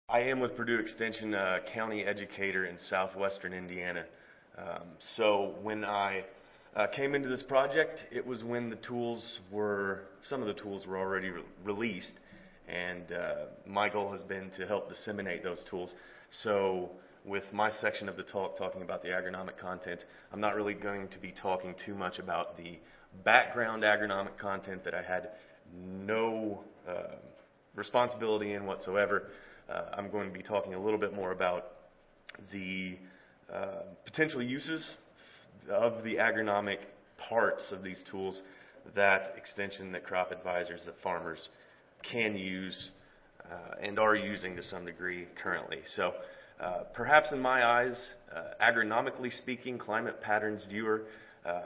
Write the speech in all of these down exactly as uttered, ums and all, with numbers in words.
I am with Purdue Extension, uh, county educator in southwestern Indiana. Um, so when I uh, came into this project, it was when the tools were, some of the tools were already re released, and uh, my goal has been to help disseminate those tools. So with my section of the talk talking about the agronomic content, I'm not really going to be talking too much about the background agronomic content that I had no uh, responsibility in whatsoever. Uh, I'm going to be talking a little bit more about the uh, potential uses of the agronomic parts of these tools that extension, that crop advisors, that farmers can use uh, and are using to some degree currently. So uh, perhaps in my eyes, uh, agronomically speaking, Climate Patterns Viewer, uh,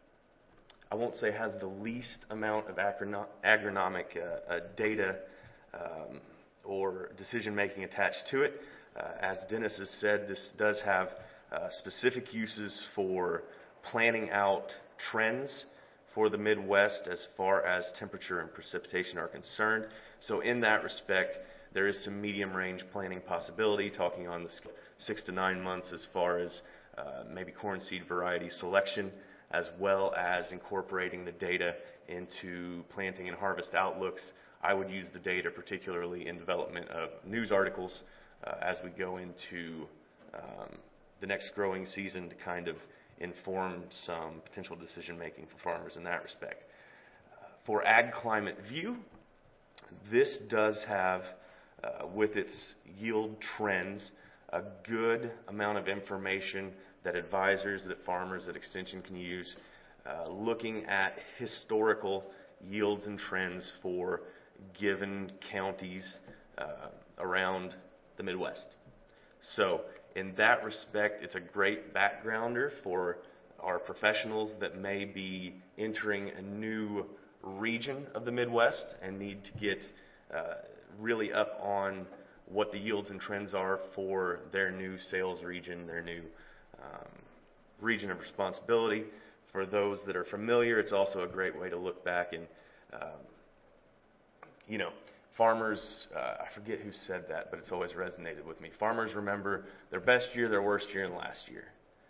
I won't say has the least amount of agrono agronomic uh, uh, data um, or decision making attached to it. Uh, as Dennis has said, this does have uh, specific uses for planning out trends for the Midwest as far as temperature and precipitation are concerned. So in that respect, there is some medium range planning possibility, talking on the six to nine months as far as uh, maybe corn seed variety selection, as well as incorporating the data into planting and harvest outlooks. I would use the data particularly in development of news articles uh, as we go into um, the next growing season to kind of inform some potential decision making for farmers in that respect. Uh, for Ag Climate View, this does have, uh, with its yield trends, a good amount of information that advisors, that farmers, that Extension can use, uh, looking at historical yields and trends for given counties uh, around the Midwest. So in that respect, it's a great backgrounder for our professionals that may be entering a new region of the Midwest and need to get uh, really up on what the yields and trends are for their new sales region, their new um, region of responsibility. For those that are familiar, it's also a great way to look back and um, you know, farmers, uh, I forget who said that, but it's always resonated with me. Farmers remember their best year, their worst year, and last year.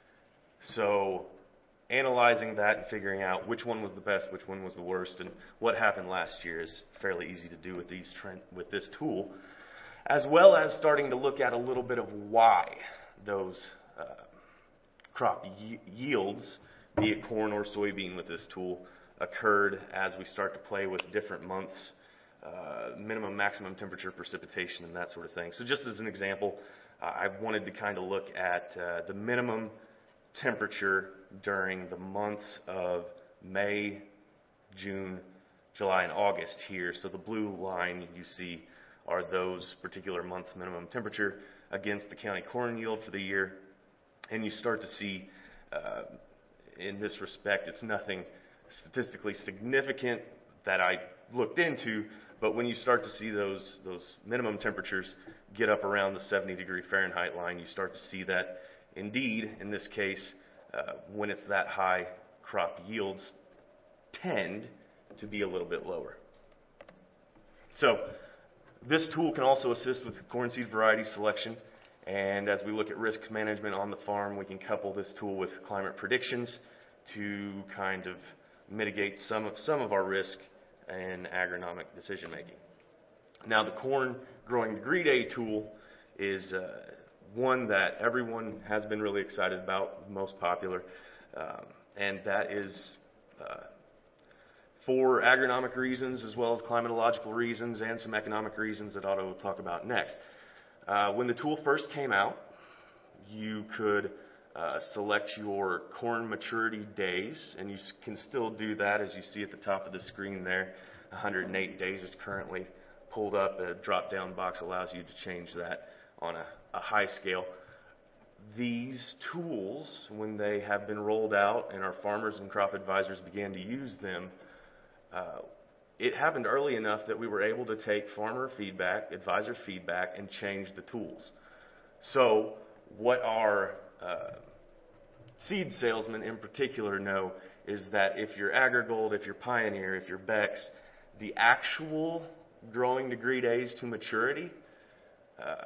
So analyzing that and figuring out which one was the best, which one was the worst, and what happened last year is fairly easy to do with these trend, with this tool, as well as starting to look at a little bit of why those uh, crop y yields, be it corn or soybean with this tool, occurred as we start to play with different months, Uh, minimum, maximum temperature, precipitation, and that sort of thing. So just as an example, uh, I wanted to kind of look at uh, the minimum temperature during the months of May, June, July, and August here. So the blue line you see are those particular months' minimum temperature against the county corn yield for the year. And you start to see, uh, in this respect, it's nothing statistically significant that I looked into, but when you start to see those those minimum temperatures get up around the seventy degree Fahrenheit line, you start to see that indeed, in this case, uh, when it's that high, crop yields tend to be a little bit lower. So this tool can also assist with corn seed variety selection, and as we look at risk management on the farm, we can couple this tool with climate predictions to kind of mitigate some of some of our risk and agronomic decision making. Now, the corn growing degree day tool is uh, one that everyone has been really excited about, most popular, um, and that is uh, for agronomic reasons as well as climatological reasons and some economic reasons that Otto will talk about next. Uh, when the tool first came out, you could uh, select your corn maturity days, and you can still do that as you see at the top of the screen there. one hundred eight days is currently pulled up. A drop-down box allows you to change that on a, a high scale. These tools, when they have been rolled out and our farmers and crop advisors began to use them, uh, it happened early enough that we were able to take farmer feedback, advisor feedback, and change the tools. So what our uh, seed salesmen in particular know is that if you're AgriGold, if you're Pioneer, if you're Bex, the actual growing degree days to maturity uh,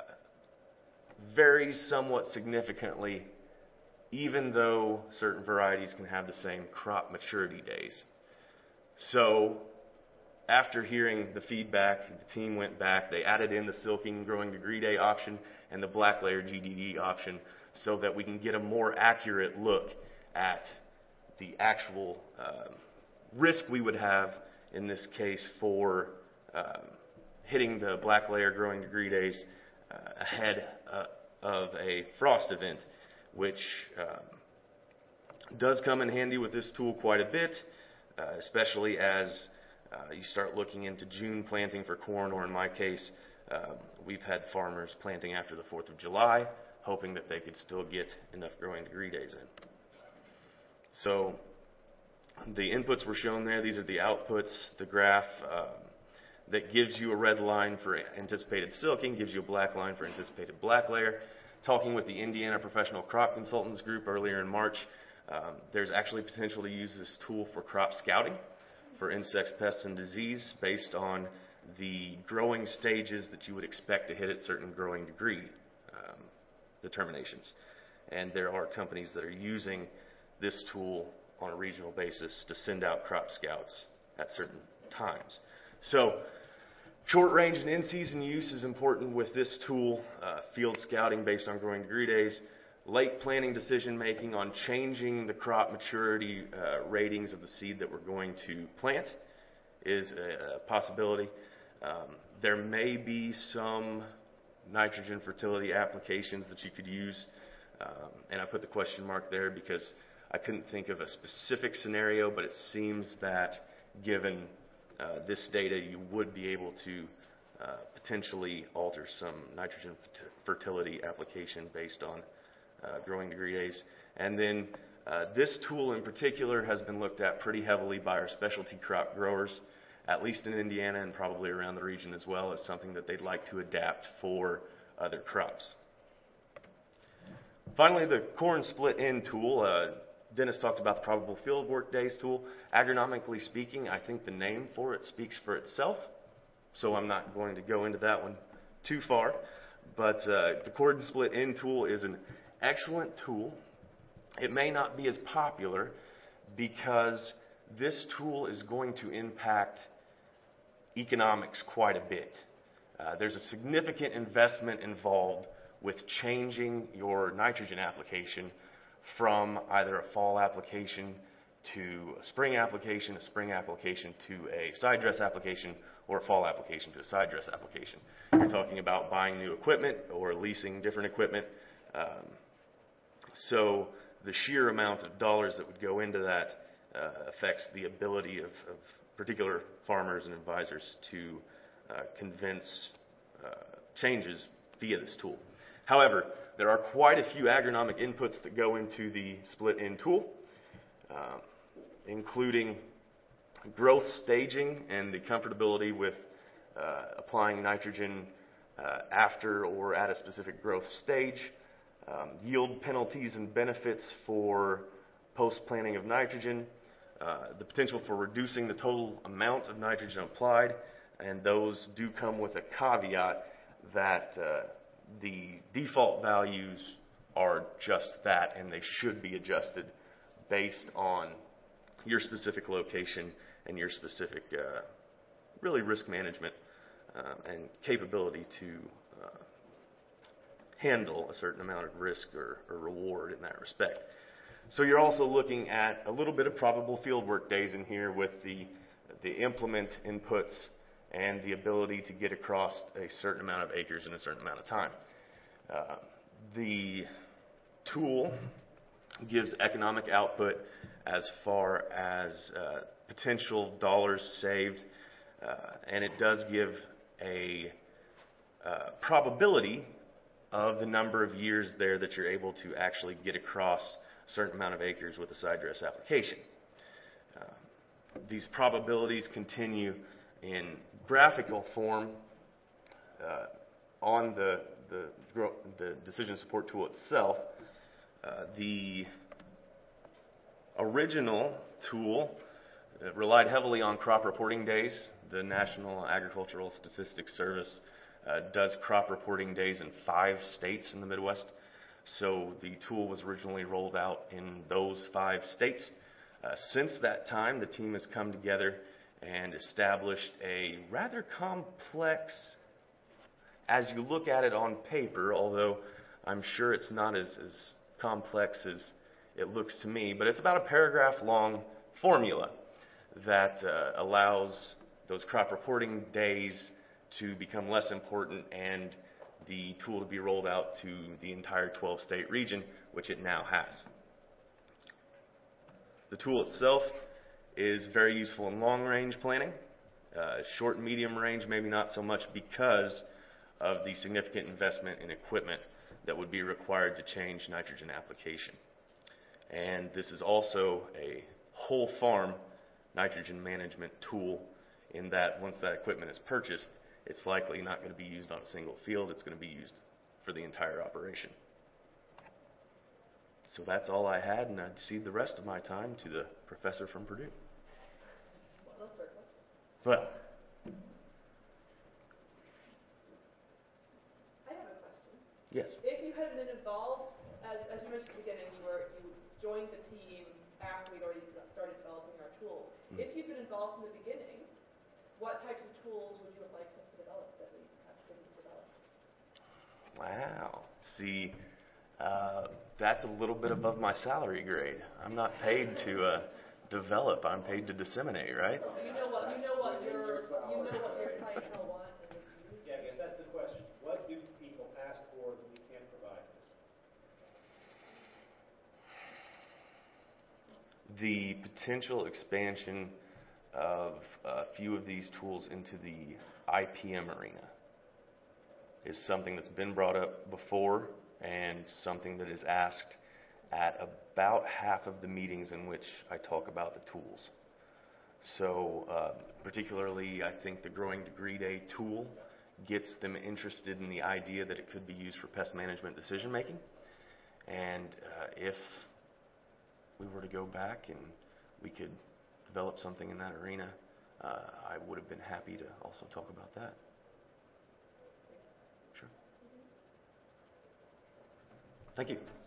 varies somewhat significantly, even though certain varieties can have the same crop maturity days. So after hearing the feedback, the team went back, they added in the silking growing degree day option and the black layer G D D option so that we can get a more accurate look at the actual uh, risk we would have in this case for um, hitting the black layer growing degree days uh, ahead uh, of a frost event, which um, does come in handy with this tool quite a bit, uh, especially as uh, you start looking into June planting for corn, or in my case, um, we've had farmers planting after the fourth of July, hoping that they could still get enough growing degree days in. So the inputs were shown there. These are the outputs. The graph um, that gives you a red line for anticipated silking, gives you a black line for anticipated black layer. Talking with the Indiana Professional Crop Consultants Group earlier in March, um, there's actually potential to use this tool for crop scouting for insects, pests, and disease based on the growing stages that you would expect to hit at certain growing degree um, determinations. And there are companies that are using this tool on a regional basis to send out crop scouts at certain times. So short range and in-season use is important with this tool. Uh, field scouting based on growing degree days. Late planting decision making on changing the crop maturity uh, ratings of the seed that we're going to plant is a, a possibility. Um, there may be some nitrogen fertility applications that you could use, um, and I put the question mark there because I couldn't think of a specific scenario, but it seems that given uh, this data, you would be able to uh, potentially alter some nitrogen fertility application based on uh, growing degree days. And then uh, this tool in particular has been looked at pretty heavily by our specialty crop growers, at least in Indiana and probably around the region as well, as something that they'd like to adapt for other crops. Finally, the corn split end tool. Uh, Dennis talked about the probable field work days tool. Agronomically speaking, I think the name for it speaks for itself, so I'm not going to go into that one too far. But uh, the corn split end tool is an excellent tool. It may not be as popular because this tool is going to impact economics quite a bit. Uh, there's a significant investment involved with changing your nitrogen application from either a fall application to a spring application, a spring application to a side dress application, or a fall application to a side dress application. You're talking about buying new equipment or leasing different equipment. Um, so the sheer amount of dollars that would go into that uh, affects the ability of, of particular farmers and advisors to uh, convince uh, changes via this tool. However, there are quite a few agronomic inputs that go into the split end tool, uh, including growth staging and the comfortability with uh, applying nitrogen uh, after or at a specific growth stage, um, yield penalties and benefits for post-planting of nitrogen, uh, the potential for reducing the total amount of nitrogen applied, and those do come with a caveat that uh, the default values are just that, and they should be adjusted based on your specific location and your specific, uh, really, risk management uh, and capability to uh, handle a certain amount of risk or, or reward in that respect. So you're also looking at a little bit of probable fieldwork days in here with the, the implement inputs and the ability to get across a certain amount of acres in a certain amount of time. Uh, the tool gives economic output as far as uh, potential dollars saved, uh, and it does give a uh, probability of the number of years there that you're able to actually get across a certain amount of acres with a side dress application. Uh, these probabilities continue in graphical form uh, on the, the, the decision support tool itself. Uh, the original tool uh, relied heavily on crop reporting days. The National Agricultural Statistics Service uh, does crop reporting days in five states in the Midwest. So the tool was originally rolled out in those five states. Uh, since that time, the team has come together and established a rather complex, as you look at it on paper, although I'm sure it's not as, as complex as it looks to me, but it's about a paragraph long formula that uh, allows those crop reporting days to become less important and the tool to be rolled out to the entire twelve state region, which it now has. The tool itself is very useful in long range planning. Uh, short and medium range, maybe not so much because of the significant investment in equipment that would be required to change nitrogen application. And this is also a whole farm nitrogen management tool in that once that equipment is purchased, it's likely not going to be used on a single field, it's going to be used for the entire operation. So that's all I had, and I'd cede the rest of my time to the professor from Purdue. Well, I have a question. Yes. If you had been involved, as, as you mentioned at the beginning, you were you joined the team after we'd already started developing our tools. Mm-hmm. If you'd been involved from the beginning, what types of tools would you have liked us to develop that we didn't develop? Wow. See, uh, that's a little bit above my salary grade. I'm not paid to uh, develop. I'm paid to disseminate, right? You know what you know what your you know what your clientele wants and would use. Yeah, I guess that's the question. What do people ask for that we can't provide this? The potential expansion of a few of these tools into the I P M arena is something that's been brought up before and something that is asked at about half of the meetings in which I talk about the tools. So uh, particularly, I think the Growing Degree Day tool gets them interested in the idea that it could be used for pest management decision making. And uh, if we were to go back and we could develop something in that arena, uh, I would have been happy to also talk about that. Sure. Thank you.